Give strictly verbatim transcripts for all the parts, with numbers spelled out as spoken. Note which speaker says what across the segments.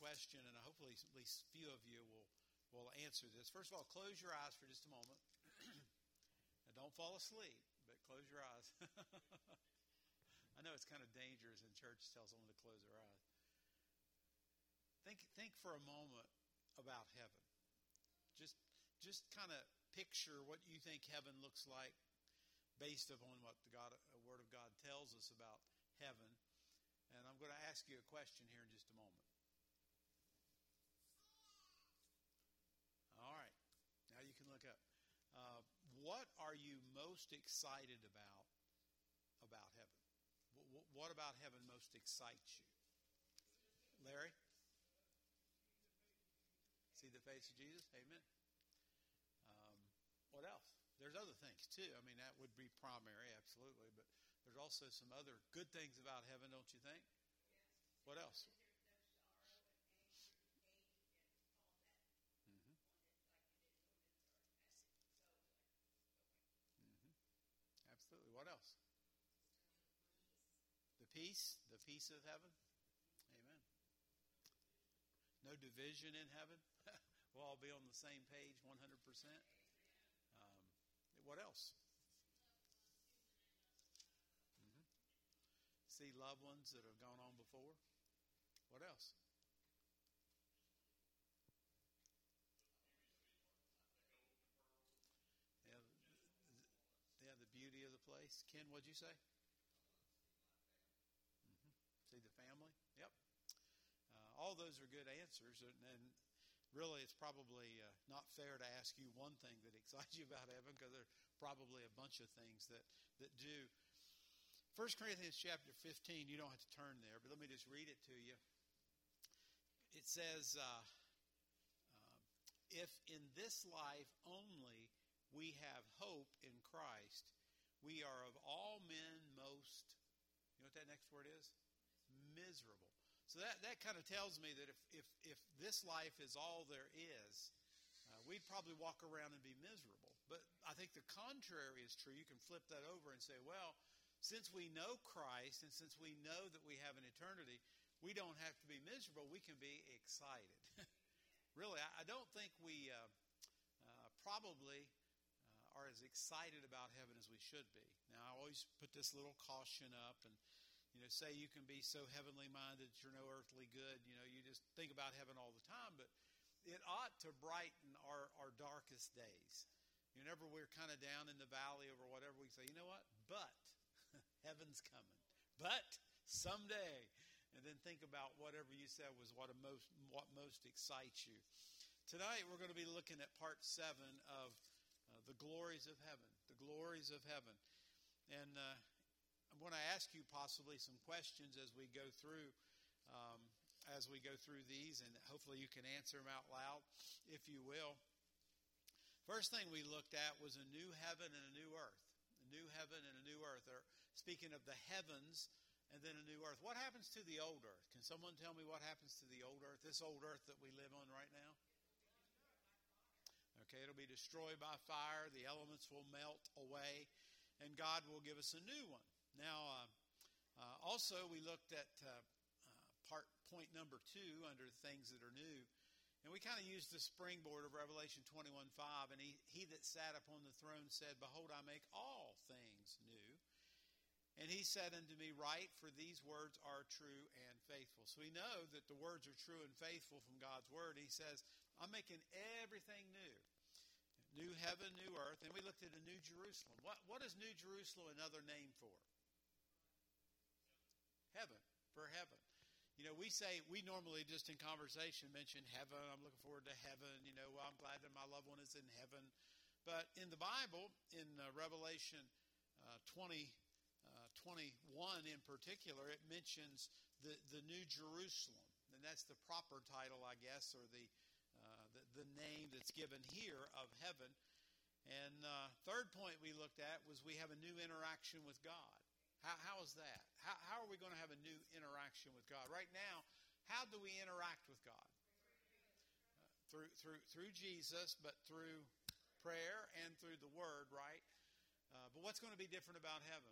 Speaker 1: question, and hopefully at least a few of you will, will answer this. First of all, close your eyes for just a moment. Now, don't fall asleep, but close your eyes. I know it's kind of dangerous in church to tell someone to close their eyes. Think, think for a moment about heaven. Just, just kind of picture what you think heaven looks like based upon what the God, the Word of God tells us about heaven. And I'm going to ask you a question here in just a moment. All right. Now you can look up. Uh, what are you most excited about about heaven? W- what about heaven most excites you? Larry? See the face of Jesus? Amen. Um, what else? There's other things too. I mean, that would be primary, absolutely. But there's also some other good things about heaven, don't you think? Yes. What else? Mm-hmm. Mm-hmm. Absolutely. What else? The peace, the peace of heaven. Amen. No division in heaven. We'll all be on the same page, one hundred percent. Um, what else? Mm-hmm. See loved ones that have gone on before. What else? Yeah, yeah, the beauty of the place. Ken, what'd you say? Mm-hmm. See the family? Yep. Uh, all those are good answers, and, and really it's probably uh, not fair to ask you one thing that excites you about heaven, because there are probably a bunch of things that, that do. First Corinthians chapter fifteen, you don't have to turn there, but let me just read it to you. It says, uh, uh, if in this life only we have hope in Christ, we are of all men most, you know what that next word is? Miserable. So that, that kind of tells me that if, if, if this life is all there is, uh, we'd probably walk around and be miserable. But I think the contrary is true. You can flip that over and say, well, since we know Christ and since we know that we have an eternity, we don't have to be miserable. We can be excited. Really, I, I don't think we uh, uh, probably uh, are as excited about heaven as we should be. Now, I always put this little caution up and You know, say you can be so heavenly minded that you're no earthly good. You know, you just think about heaven all the time. But it ought to brighten our, our darkest days. Whenever we're kind of down in the valley or whatever, we say, you know what? But heaven's coming. But someday. And then think about whatever you said was what, most, what most excites you. Tonight we're going to be looking at part seven of uh, the glories of heaven. The glories of heaven. And uh, I'm going to ask you possibly some questions as we go through um, as we go through these, and hopefully you can answer them out loud, if you will. First thing we looked at was a new heaven and a new earth. A new heaven and a new earth. Or speaking of the heavens and then a new earth. What happens to the old earth? Can someone tell me what happens to the old earth? This old earth that we live on right now? Okay, it'll be destroyed by fire. The elements will melt away, and God will give us a new one. Now, uh, uh, also we looked at uh, uh, part point number two under things that are new, and we kind of used the springboard of Revelation twenty-one five, and he, he that sat upon the throne said, Behold, I make all things new. And he said unto me, Write, for these words are true and faithful. So we know that the words are true and faithful from God's word. He says, I'm making everything new. New heaven, new earth. And we looked at a new Jerusalem. What, what is New Jerusalem another name for? Heaven, for heaven. You know, we say, we normally just in conversation mention heaven. I'm looking forward to heaven. You know, well, I'm glad that my loved one is in heaven. But in the Bible, in uh, Revelation uh, twenty, uh, twenty-one in particular, it mentions the, the New Jerusalem. And that's the proper title, I guess, or the, uh, the, the name that's given here of heaven. And uh, third point we looked at was we have a new interaction with God. How, how is that? How, how are we going to have a new interaction with God? Right now, how do we interact with God? Uh, through through through Jesus, but through prayer and through the Word, right? Uh, but what's going to be different about heaven?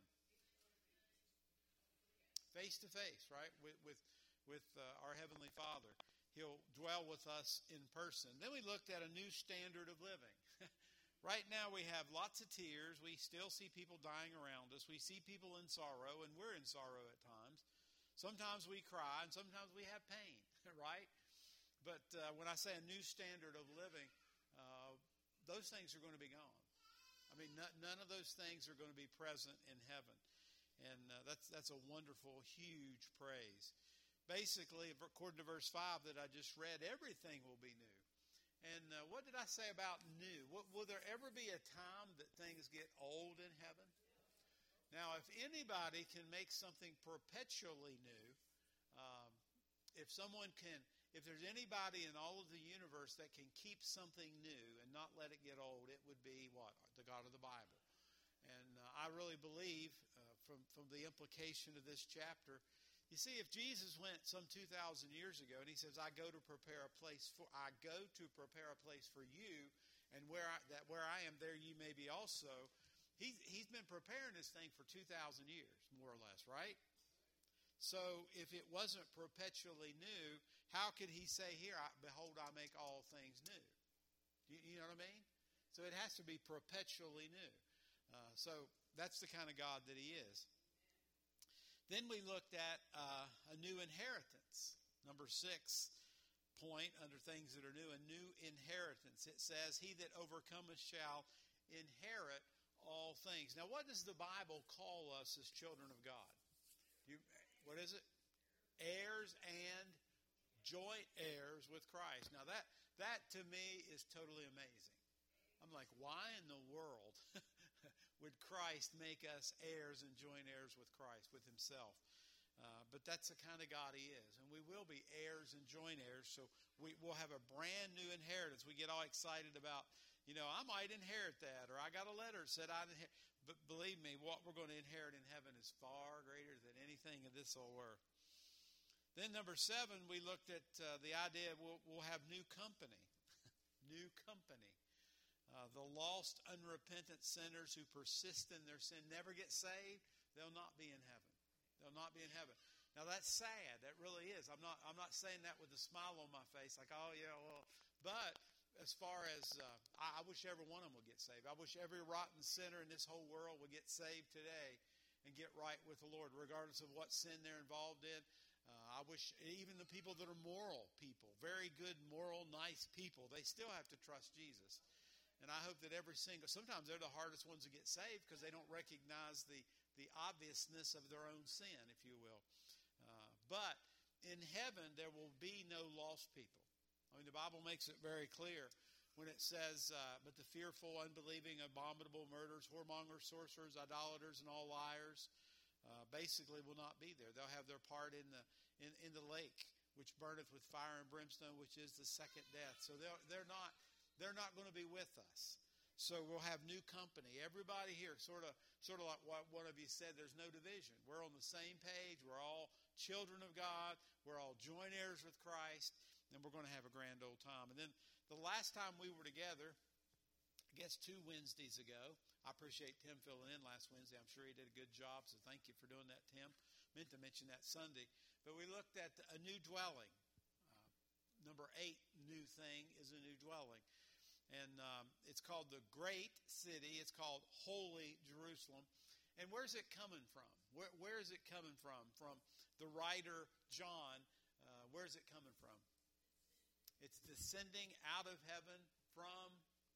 Speaker 1: Face to face, right? With with with uh, our Heavenly Father. He'll dwell with us in person. Then we looked at a new standard of living. Right now we have lots of tears. We still see people dying around us. We see people in sorrow, and we're in sorrow at times. Sometimes we cry, and sometimes we have pain, right? But uh, when I say a new standard of living, uh, those things are going to be gone. I mean, n- none of those things are going to be present in heaven. And uh, that's that's a wonderful, huge praise. Basically, according to verse five that I just read, everything will be new. And uh, what did I say about new? What, will there ever be a time that things get old in heaven? Now, if anybody can make something perpetually new, um, if someone can, if there's anybody in all of the universe that can keep something new and not let it get old, it would be what? The God of the Bible. And uh, I really believe uh, from, from the implication of this chapter, you see, if Jesus went some two thousand years ago and he says, I go to prepare a place for, I go to prepare a place for you, and where I, that where I am, there you may be also. He, he's been preparing this thing for two thousand years, more or less, right? So if it wasn't perpetually new, how could he say here, I, behold, I make all things new? You, you know what I mean? So it has to be perpetually new. Uh, so that's the kind of God that he is. Then we looked at uh, a new inheritance. Number six point under things that are new, a new inheritance. It says, he that overcometh shall inherit all things. Now, what does the Bible call us as children of God? You, what is it? Heirs and joint heirs with Christ. Now, that, that to me is totally amazing. I'm like, why in the world would Christ make us heirs and joint heirs with Christ, with himself? Uh, but that's the kind of God he is. And we will be heirs and joint heirs, so we, we'll have a brand new inheritance. We get all excited about, you know, I might inherit that, or I got a letter that said I'd inherit. But believe me, what we're going to inherit in heaven is far greater than anything in this old earth. Then number seven, we looked at uh, the idea we'll, we'll have new company. New company. Uh, the lost, unrepentant sinners who persist in their sin, never get saved, they'll not be in heaven. They'll not be in heaven. Now that's sad. That really is. I'm not I'm not saying that with a smile on my face, like, oh yeah, well, but as far as, uh, I, I wish every one of them would get saved. I wish every rotten sinner in this whole world would get saved today and get right with the Lord, regardless of what sin they're involved in. Uh, I wish even the people that are moral people, very good, moral, nice people, they still have to trust Jesus. And I hope that every single, sometimes they're the hardest ones to get saved because they don't recognize the, the obviousness of their own sin, if you will. Uh, but in heaven, there will be no lost people. I mean, the Bible makes it very clear when it says, uh, but the fearful, unbelieving, abominable, murderers, whoremongers, sorcerers, idolaters, and all liars, uh, basically will not be there. They'll have their part in the in, in the lake, which burneth with fire and brimstone, which is the second death. So they're, they're not... They're not going to be with us. So we'll have new company. Everybody here, sort of sort of like what one of you said, there's no division. We're on the same page. We're all children of God. We're all joint heirs with Christ. And we're going to have a grand old time. And then the last time we were together, I guess two Wednesdays ago, I appreciate Tim filling in last Wednesday. I'm sure he did a good job, so thank you for doing that, Tim. Meant to mention that Sunday. But we looked at a new dwelling. Uh, number eight new thing is a new dwelling. And um, it's called the Great City. It's called Holy Jerusalem. And where's it coming from? Where, where is it coming from? From the writer John. Uh, where's it coming from? It's descending out of heaven from,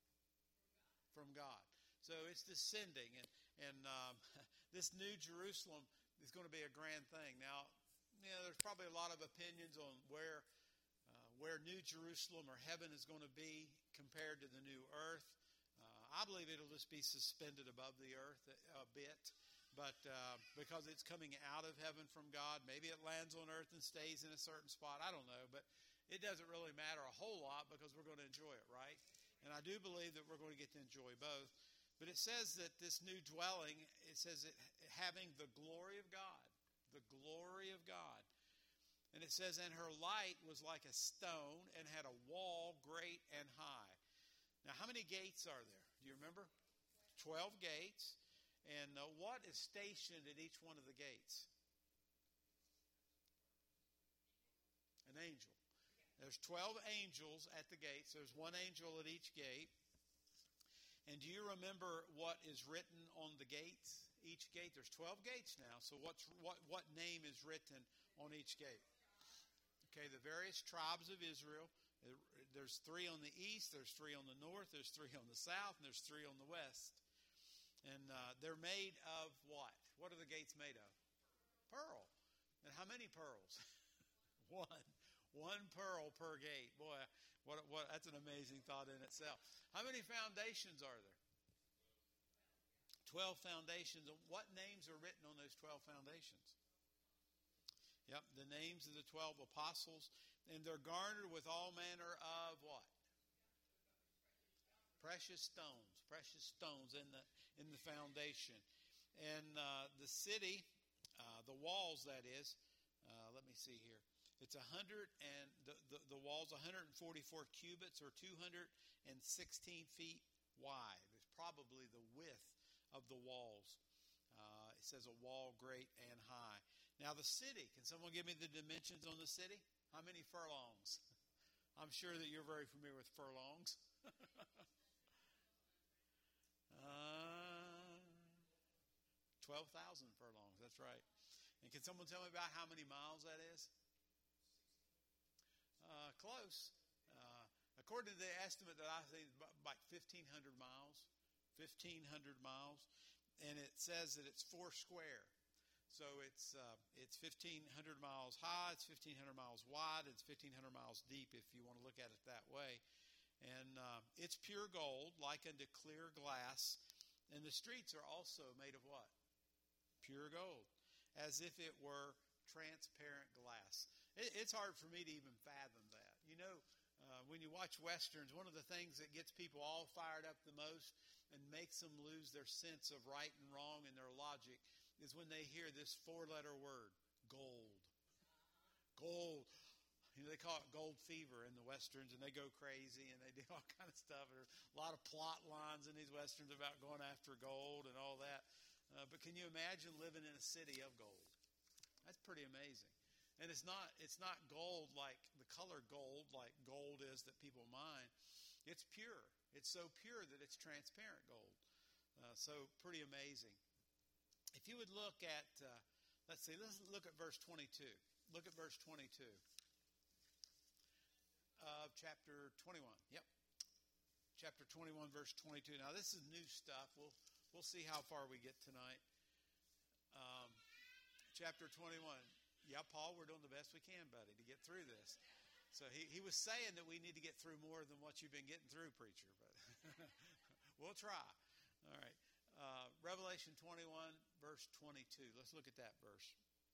Speaker 1: from God. So it's descending. And, and um, this New Jerusalem is going to be a grand thing. Now, you know, there's probably a lot of opinions on where where New Jerusalem or heaven is going to be compared to the new earth. Uh, I believe it'll just be suspended above the earth a, a bit, but uh, because it's coming out of heaven from God, maybe it lands on earth and stays in a certain spot. I don't know, but it doesn't really matter a whole lot because we're going to enjoy it, right? And I do believe that we're going to get to enjoy both. But it says that this new dwelling, it says it having the glory of God, the glory of God. And it says, and her light was like a stone and had a wall great and high. Now, how many gates are there? Do you remember? Twelve gates. And uh, what is stationed at each one of the gates? An angel. They're There's twelve angels at the gates. There's one angel at each gate. And do you remember what is written on the gates? Each gate. There's twelve gates now. So what's what what name is written on each gate? Okay, the various tribes of Israel. There's three on the east, there's three on the north, there's three on the south, and there's three on the west. And uh, they're made of what? What are the gates made of? Pearl. And how many pearls? One. One pearl per gate. Boy, what, what, that's an amazing thought in itself. How many foundations are there? Twelve foundations. What names are written on those twelve foundations? Yep, the names of the twelve apostles. And they're garnered with all manner of what? Precious stones. Precious stones in the in the foundation. And uh, the city, uh, the walls, that is, uh, let me see here. It's a hundred and the, the, the walls one hundred forty-four cubits or two hundred sixteen feet wide. It's probably the width of the walls. Uh, it says a wall great and high. Now the city, can someone give me the dimensions on the city? How many furlongs? I'm sure that you're very familiar with furlongs. uh, twelve thousand furlongs, that's right. And can someone tell me about how many miles that is? Uh, close. Uh, according to the estimate that I think, like fifteen hundred miles. fifteen hundred miles. And it says that it's four square. So it's uh, it's fifteen hundred miles high, it's fifteen hundred miles wide, it's fifteen hundred miles deep if you want to look at it that way. And uh, it's pure gold, like unto clear glass. And the streets are also made of what? Pure gold, as if it were transparent glass. It, it's hard for me to even fathom that. You know, uh, when you watch Westerns, one of the things that gets people all fired up the most and makes them lose their sense of right and wrong and their logic is when they hear this four-letter word, gold. Gold. You know, they call it gold fever in the Westerns, and they go crazy, and they do all kind of stuff. There's a lot of plot lines in these Westerns about going after gold and all that. Uh, but can you imagine living in a city of gold? That's pretty amazing. And it's not it's not gold like the color gold, like gold is that people mine. It's pure. It's so pure that it's transparent gold. Uh, so pretty amazing. If you would look at, uh, let's see, let's look at verse twenty-two. Look at verse twenty-two of chapter twenty-one. Yep. Chapter twenty-one, verse twenty-two. Now, this is new stuff. We'll, we'll see how far we get tonight. Um, chapter twenty-one. Yeah, Paul, we're doing the best we can, buddy, to get through this. So he, he was saying that we need to get through more than what you've been getting through, preacher. But we'll try. All right. Uh, Revelation twenty-one, verse twenty-two. Let's look at that verse.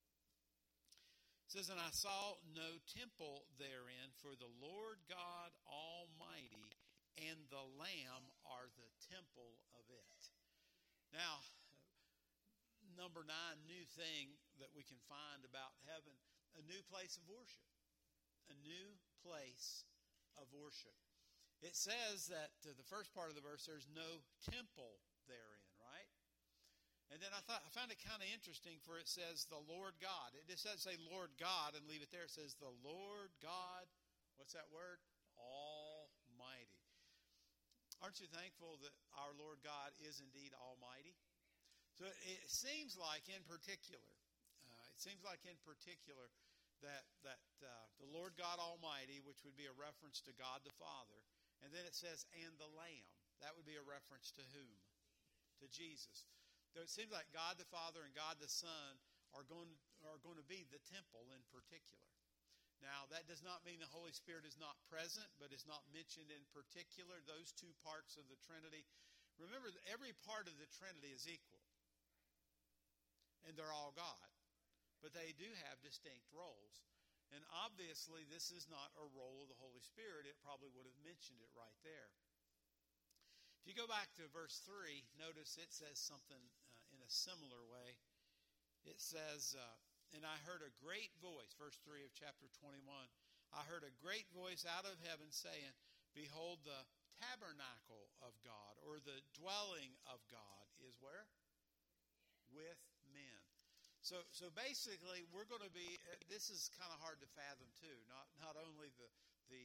Speaker 1: It says, "And I saw no temple therein, for the Lord God Almighty and the Lamb are the temple of it." Now, number nine, new thing that we can find about heaven, a new place of worship. A new place of worship. It says that uh, the first part of the verse, there's no temple therein, right? And then I thought I found it kind of interesting, for it says the Lord God. It just doesn't say Lord God and leave it there. It says the Lord God, what's that word? Almighty. Aren't you thankful that our Lord God is indeed almighty? So it seems like in particular, uh, it seems like in particular that that uh, the Lord God Almighty, which would be a reference to God the Father, and then it says, and the Lamb. That would be a reference to whom? To Jesus. So it seems like God the Father and God the Son are going, are going to be the temple in particular. Now, that does not mean the Holy Spirit is not present, but is not mentioned in particular. Those two parts of the Trinity. Remember, every part of the Trinity is equal. And they're all God. But they do have distinct roles. And obviously, this is not a role of the Holy Spirit. It probably would have mentioned it right there. If you go back to verse three, notice it says something uh, in a similar way. It says, uh, and I heard a great voice, verse three of chapter twenty-one, I heard a great voice out of heaven saying, behold, the tabernacle of God, or the dwelling of God, is where? With men. So so basically, we're going to be, this is kind of hard to fathom too, not not only the, the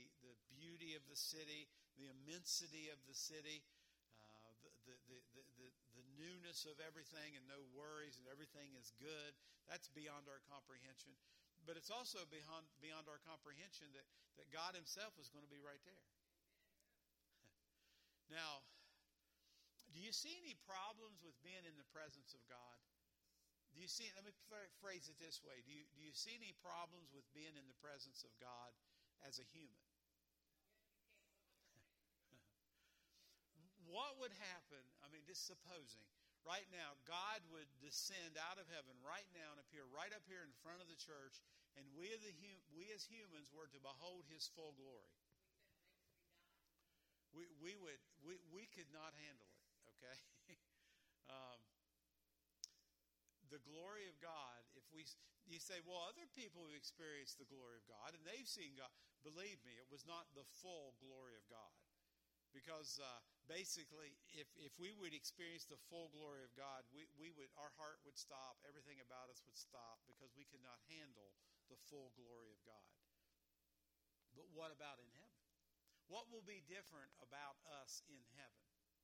Speaker 1: the city, the immensity of the city, uh, the, the, the, the, the, the newness of everything and no worries and everything is good. That's beyond our comprehension. But it's also beyond, beyond our comprehension that, that God himself is going to be right there. Now, do you see any problems with being in the presence of God? Do you see, let me phrase it this way. Do you, do you see any problems with being in the presence of God as a human? What would happen, I mean, just supposing, right now, God would descend out of heaven right now and appear right up here in front of the church, and we, the, we as humans were to behold his full glory. We, we, would, we, we could not handle it, okay? um, the glory of God, if we, you say, well, other people have experienced the glory of God, and they've seen God. Believe me, it was not the full glory of God. Because uh, basically, if, if we would experience the full glory of God, we, we would our heart would stop, everything about us would stop, because we could not handle the full glory of God. But what about in heaven? What will be different about us in heaven?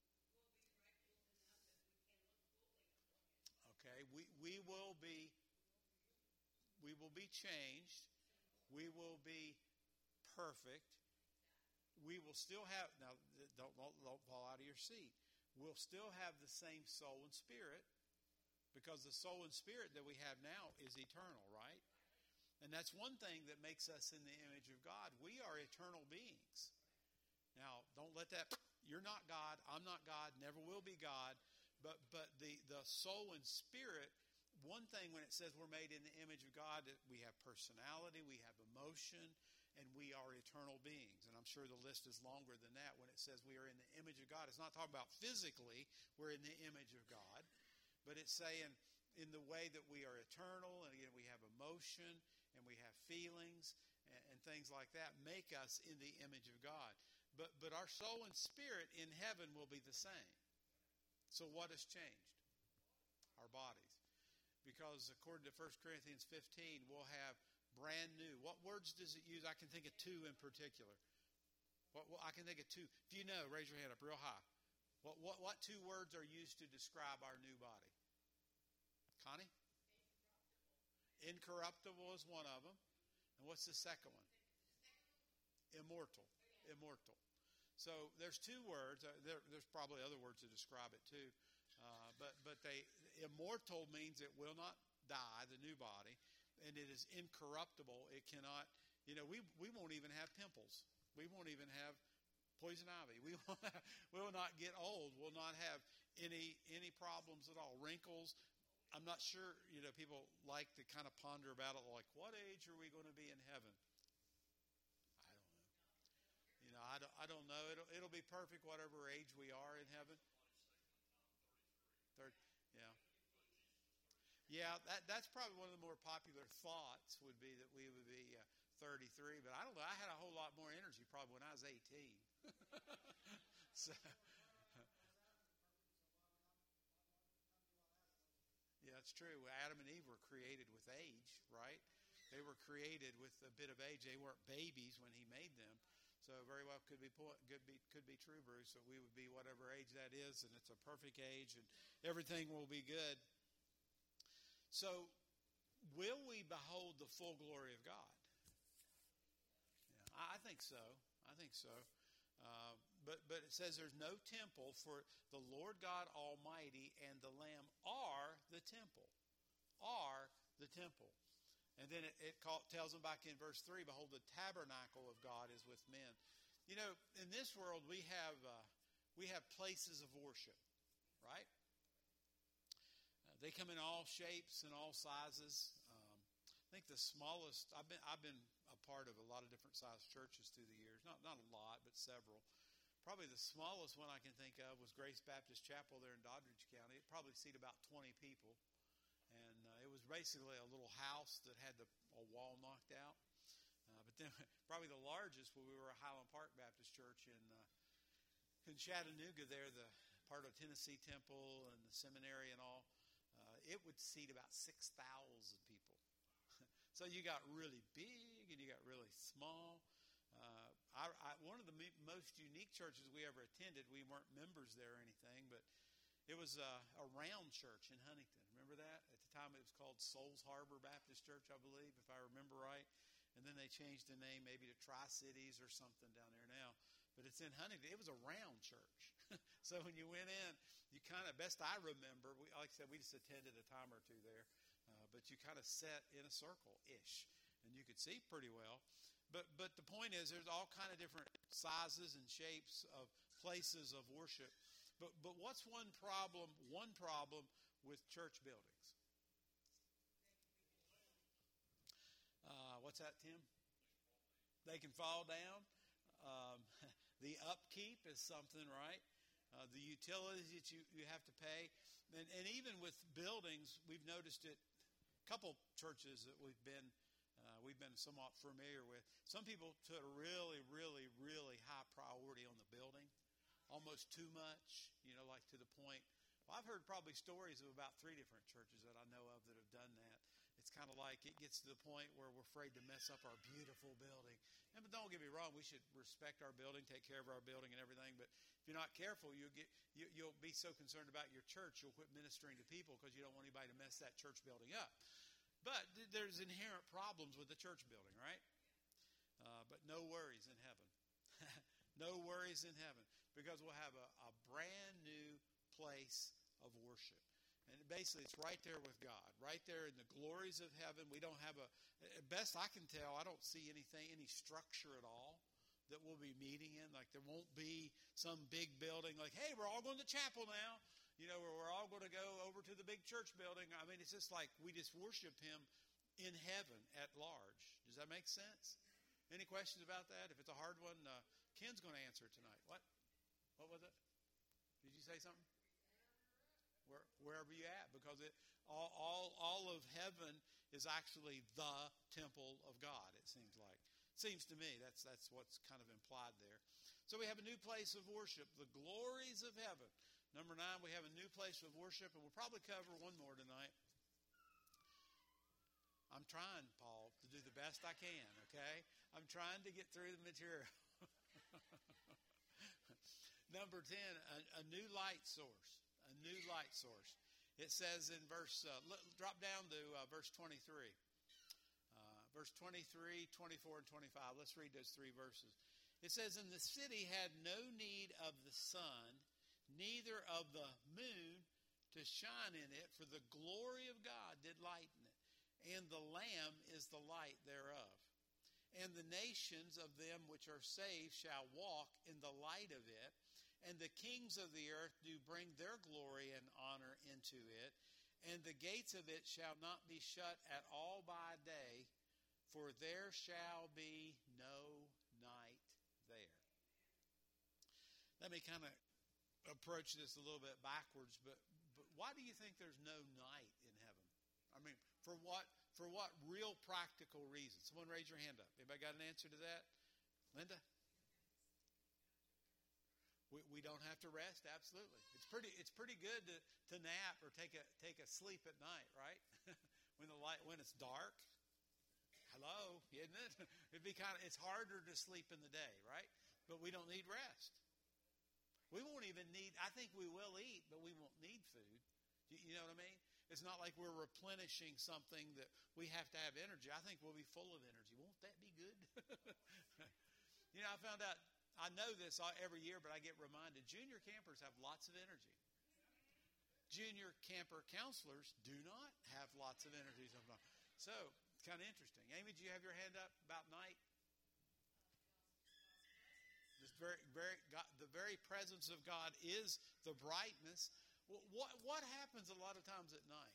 Speaker 1: Okay, we, we will be we will be changed. We will be perfect. We will still have, now don't, don't, don't fall out of your seat. We'll still have the same soul and spirit, because the soul and spirit that we have now is eternal, right? And that's one thing that makes us in the image of God. We are eternal beings. Now, don't let that, you're not God, I'm not God, never will be God. But but the, the soul and spirit, one thing when it says we're made in the image of God, that we have personality, we have emotion, and we are eternal beings. And I'm sure the list is longer than that when it says we are in the image of God. It's not talking about physically we're in the image of God, but it's saying in the way that we are eternal, and again we have emotion, and we have feelings, and, and things like that make us in the image of God. But but our soul and spirit in heaven will be the same. So what has changed? Our bodies. Because according to First Corinthians fifteen, we'll have brand new. What words does it use? I can think of two in particular. What, what I can think of two. If you know, raise your hand up real high. What what what two words are used to describe our new body? Connie? Incorruptible is one of them. And what's the second one? Immortal. Immortal. So there's two words. Uh, there, there's probably other words to describe it too, uh, but but they immortal means it will not die, the new body, and it is incorruptible. It cannot. You know, we we won't even have pimples. We won't even have poison ivy. We will not, we will not get old. We'll not have any any problems at all. Wrinkles. I'm not sure. You know, people like to kind of ponder about it, like, what age are we going to be in heaven? I don't, I don't know. It'll, it'll be perfect whatever age we are in heaven. Third, yeah. Yeah, that, that's probably one of the more popular thoughts would be that we would be uh, thirty-three. But I don't know. I had a whole lot more energy probably when I was eighteen. so, yeah, it's true. Adam and Eve were created with age, right? They were created with a bit of age. They weren't babies when he made them. So very well could be could be could be true, Bruce. So we would be whatever age that is, and it's a perfect age, and everything will be good. So, will we behold the full glory of God? Yeah, I think so. I think so. Uh, but but it says there's no temple, for the Lord God Almighty and the Lamb are the temple. Are the temple. And then it, it call, tells them back in verse three, behold, the tabernacle of God is with men. You know, in this world we have uh, we have places of worship, right? Uh, they come in all shapes and all sizes. Um, I think the smallest I've been I've been a part of a lot of different sized churches through the years. Not not a lot, but several. Probably the smallest one I can think of was Grace Baptist Chapel there in Doddridge County. It probably seat about twenty people. And uh, it was basically a little house that had the, a wall knocked out. Uh, but then probably the largest, well, we were a Highland Park Baptist Church in uh, in Chattanooga there, the part of Tennessee Temple and the seminary and all. Uh, it would seat about six thousand people. So you got really big and you got really small. Uh, I, I, one of the most unique churches we ever attended. We weren't members there or anything, but it was a, a round church in Huntington. Remember that? At the time, it was called Souls Harbor Baptist Church, I believe, if I remember right. And then they changed the name maybe to Tri-Cities or something down there now. But it's in Huntington. It was a round church. So when you went in, you kind of, best I remember, we, like I said, we just attended a time or two there. Uh, but you kind of sat in a circle-ish. And you could see pretty well. But but the point is, there's all kind of different sizes and shapes of places of worship. But but what's one problem, one problem with church buildings? Uh, what's that, Tim? They can fall down. Um, the upkeep is something, right? Uh, the utilities that you, you have to pay. And, and even with buildings, we've noticed it, a couple churches that we've been uh, we've been somewhat familiar with. Some people put a really, really, really high priority on the building, almost too much, you know, like to the point. Well, I've heard probably stories of about three different churches that I know of that have done that. It's kind of like it gets to the point where we're afraid to mess up our beautiful building. And but don't get me wrong, we should respect our building, take care of our building and everything. But if you're not careful, you'll get you, you'll be so concerned about your church, you'll quit ministering to people because you don't want anybody to mess that church building up. But th- there's inherent problems with the church building, right? Uh, but no worries in heaven. No worries in heaven, because we'll have a, a brand new place of worship. And basically, it's right there with God, right there in the glories of heaven. We don't have a, at best I can tell, I don't see anything, any structure at all that we'll be meeting in. Like there won't be some big building like, hey, we're all going to chapel now. You know, where we're all going to go over to the big church building. I mean, it's just like we just worship him in heaven at large. Does that make sense? Any questions about that? If it's a hard one, uh, Ken's going to answer it tonight. What? What was it? Did you say something? Where, wherever you at, because it all, all all of heaven is actually the temple of God. It seems like. It seems to me that's that's what's kind of implied there. So we have a new place of worship, the glories of heaven. Number nine, we have a new place of worship, and we'll probably cover one more tonight. I'm trying, Paul, to do the best I can, okay? I'm trying to get through the material. Number ten, a, a new light source. A new light source. It says in verse, uh, look, drop down to uh, verse twenty-three. Uh, verse twenty-three, twenty-four, and twenty-five. Let's read those three verses. It says, and the city had no need of the sun, neither of the moon to shine in it, for the glory of God did lighten it, and the Lamb is the light thereof. And the nations of them which are saved shall walk in the light of it, and the kings of the earth do bring their glory and honor into it, and the gates of it shall not be shut at all by day, for there shall be no night there. Let me kind of approach this a little bit backwards, but, but why do you think there's no night in heaven? I mean, for what for what real practical reason? Someone raise your hand up. Anybody got an answer to that? Linda? We, we don't have to rest, absolutely. It's pretty it's pretty good to, to nap or take a take a sleep at night, right? when the light when it's dark. Hello, isn't it? It'd be kind of it's harder to sleep in the day, right? But we don't need rest. We won't even need I think we will eat, but we won't need food. You, you know what I mean? It's not like we're replenishing something that we have to have energy. I think we'll be full of energy. Won't that be good? You know, I found out I know this every year, but I get reminded, junior campers have lots of energy. Junior camper counselors do not have lots of energy sometimes. So, it's kind of interesting. Amy, do you have your hand up about night? This very, very, God, the very presence of God is the brightness. What, what happens a lot of times at night?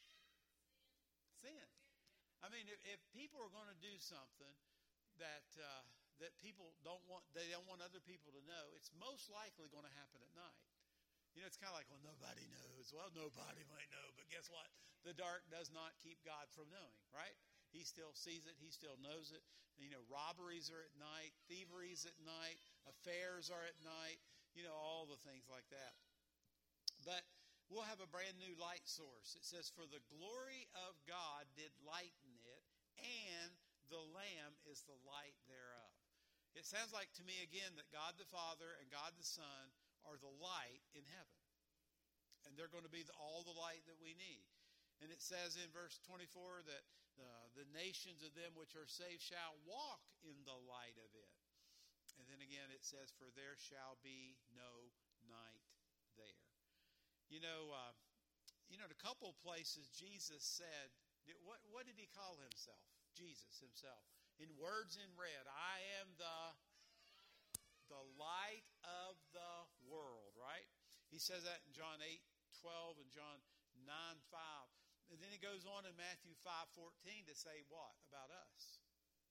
Speaker 1: Sin. I mean, if, if people are going to do something that... Uh, that people don't want, they don't want other people to know, it's most likely going to happen at night. You know, it's kind of like, well, nobody knows. Well, nobody might know, but guess what? The dark does not keep God from knowing, right? He still sees it. He still knows it. You know, robberies are at night, thieveries at night, affairs are at night, you know, all the things like that. But we'll have a brand new light source. It says, for the glory of God did lighten it, and the Lamb is the light thereof. It it sounds like to me again that God the Father and God the Son are the light in heaven. And they're going to be the, all the light that we need. And it says in verse twenty-four that uh, the nations of them which are saved shall walk in the light of it. And then again it says, for there shall be no night there. You know, uh, you know, in a couple of places Jesus said, what, what did he call himself? Jesus himself. In words in red, I am the, the light of the world, right? He says that in John eight twelve and John nine five. And then he goes on in Matthew five fourteen to say what about us?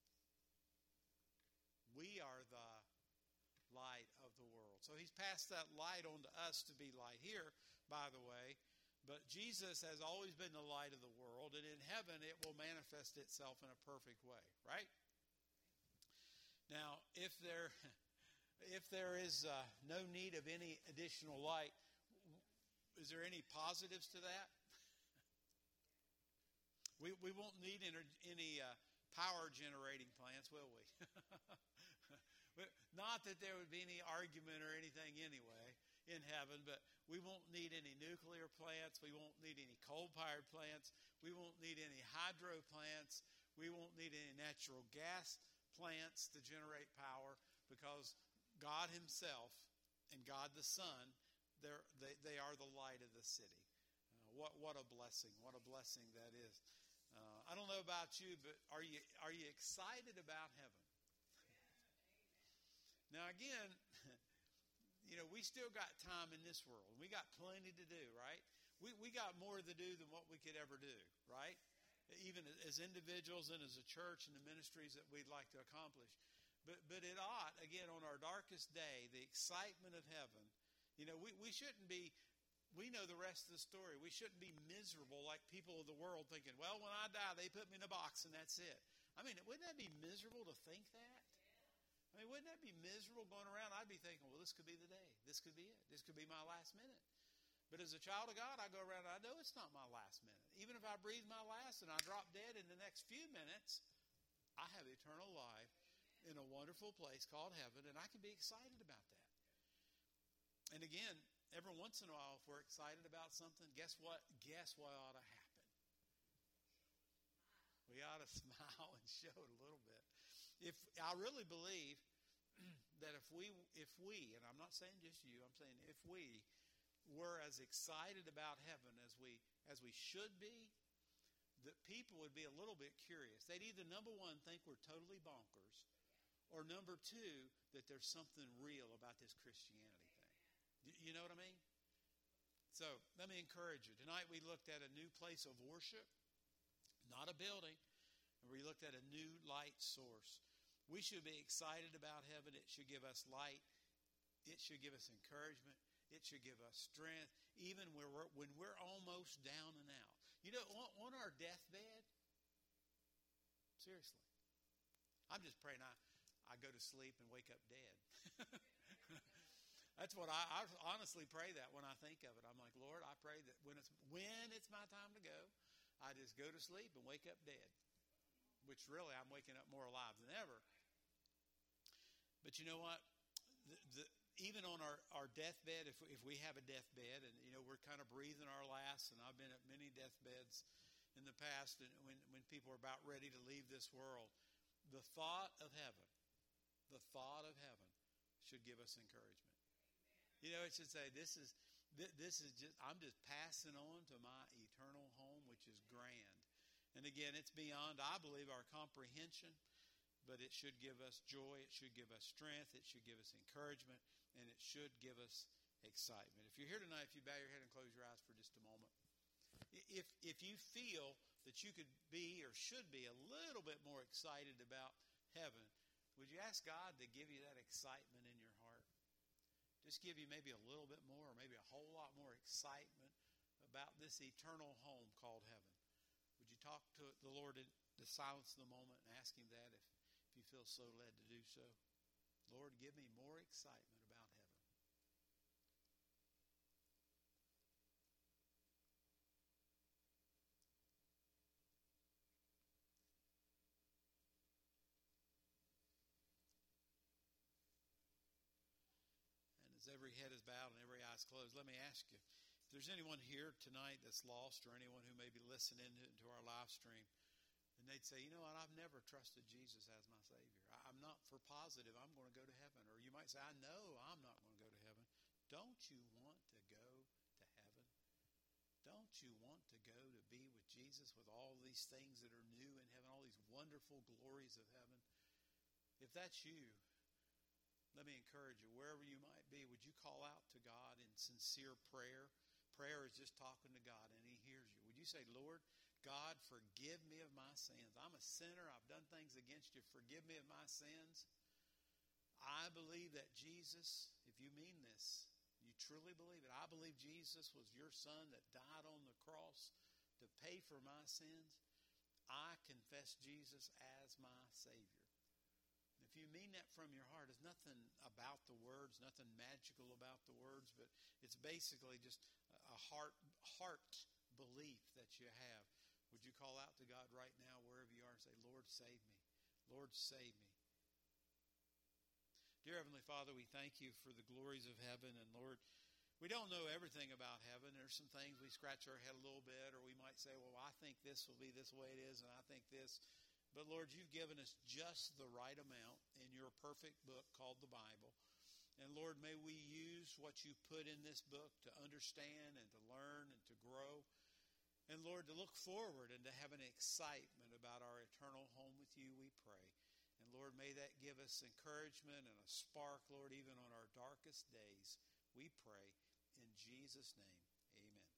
Speaker 1: We are the light of the world. So he's passed that light on to us to be light here, by the way. But Jesus has always been the light of the world, and in heaven it will manifest itself in a perfect way, right? Now, if there, if there is uh, no need of any additional light, is there any positives to that? We we won't need any, any uh, power generating plants, will we? Not that there would be any argument or anything anyway in heaven, but we won't need any nuclear plants. We won't need any coal-fired plants. We won't need any hydro plants. We won't need any natural gas plants to generate power, because God himself and God the Son, they're, they, they are the light of the city. Uh, what, what a blessing. What a blessing that is. Uh, I don't know about you, but are you, are you excited about heaven? Now again, you know, we still got time in this world. We got plenty to do, right? We we got more to do than what we could ever do, right? Even as individuals and as a church and the ministries that we'd like to accomplish. But but it ought, again, on our darkest day, the excitement of heaven, you know, we, we shouldn't be, we know the rest of the story. We shouldn't be miserable like people of the world thinking, well, when I die, they put me in a box and that's it. I mean, wouldn't that be miserable to think that? I mean, wouldn't that be miserable going around? I'd be thinking, well, this could be the day. This could be it. This could be my last minute. But as a child of God, I go around and I know it's not my last minute. Even if I breathe my last and I drop dead in the next few minutes, I have eternal life in a wonderful place called heaven, and I can be excited about that. And again, every once in a while, if we're excited about something, guess what? Guess what ought to happen? We ought to smile and show it a little bit. If I really believe that if we, if we, and I'm not saying just you, I'm saying if we were as excited about heaven as we as we should be, that people would be a little bit curious. They'd either, number one, think we're totally bonkers, or number two, that there's something real about this Christianity thing. You know what I mean? So let me encourage you. Tonight we looked at a new place of worship, not a building. We looked at a new light source. We should be excited about heaven. It should give us light. It should give us encouragement. It should give us strength, even when we're, when we're almost down and out. You know, on, on our deathbed, seriously, I'm just praying I, I go to sleep and wake up dead. That's what I, I honestly pray that when I think of it. I'm like, Lord, I pray that when it's when it's my time to go, I just go to sleep and wake up dead. Which really, I'm waking up more alive than ever. But you know what? The, the, even on our, our deathbed, if, if we have a deathbed, and you know we're kind of breathing our last, and I've been at many deathbeds in the past, and when, when people are about ready to leave this world, the thought of heaven, the thought of heaven should give us encouragement. You know, it should say, this is, this is just, I'm just passing on to my eternal home, which is grand. And again, it's beyond, I believe, our comprehension, but it should give us joy, it should give us strength, it should give us encouragement, and it should give us excitement. If you're here tonight, if you bow your head and close your eyes for just a moment, if if you feel that you could be or should be a little bit more excited about heaven, would you ask God to give you that excitement in your heart? Just give you maybe a little bit more, or maybe a whole lot more excitement about this eternal home called heaven. Would you talk to the Lord in the silence of the moment and ask him that if, if you feel so led to do so? Lord, give me more excitement about heaven. every head is bowed and every eye is closed, let me ask you, if there's anyone here tonight that's lost or anyone who may be listening to, to our live stream, and they'd say, you know what, I've never trusted Jesus as my Savior. I, I'm not for positive I'm going to go to heaven. Or you might say, I know I'm not going to go to heaven. Don't you want to go to heaven? Don't you want to go to be with Jesus with all these things that are new in heaven, all these wonderful glories of heaven? If that's you, let me encourage you, wherever you might be, would you call out to God in sincere prayer? Prayer is just talking to God, and He hears you. Would you say, Lord, God, forgive me of my sins. I'm a sinner. I've done things against you. Forgive me of my sins. I believe that Jesus, if you mean this, you truly believe it. I believe Jesus was your Son that died on the cross to pay for my sins. I confess Jesus as my Savior. If you mean that from your heart, there's nothing about the words, nothing magical about the words, but it's basically just a heart heart belief that you have. Would you call out to God right now, wherever you are, and say, Lord, save me. Lord, save me. Dear Heavenly Father, we thank you for the glories of heaven. And Lord, we don't know everything about heaven. There's some things we scratch our head a little bit, or we might say, well, I think this will be this way it is, and I think this. But Lord, you've given us just the right amount in your perfect book called the Bible. And Lord, may we use what you put in this book to understand and to learn and to grow. And Lord, to look forward and to have an excitement about our eternal home with you, we pray. And Lord, may that give us encouragement and a spark, Lord, even on our darkest days. We pray in Jesus' name.